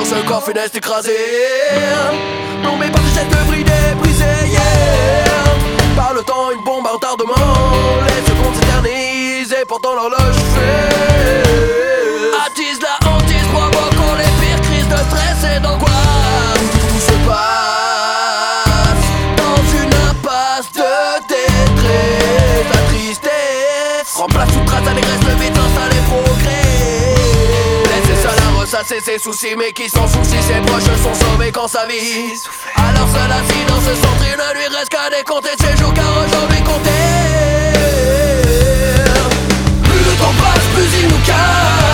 ce corps funeste écrasé. Non mais pas de gestes bridés, brisés, yeah. Par le temps, une bombe à retardement. Les secondes s'éternisent et pourtant l'horloge fait. Attise la hantise, provoquant les pires crises de stress et d'angoisse. Tout se passe dans une impasse de détresse. La tristesse remplace toute trace d'allégresse, le vide s'installe et progrès. Laissez seul à ressasser ses soucis, mais qui s'en soucie, ses proches sont sauvés quand sa vie. Alors seul assis dans ce centre, il ne lui reste qu'à décompter de ses jours, car aujourd'hui compter. Plus le temps passe, plus il nous casse.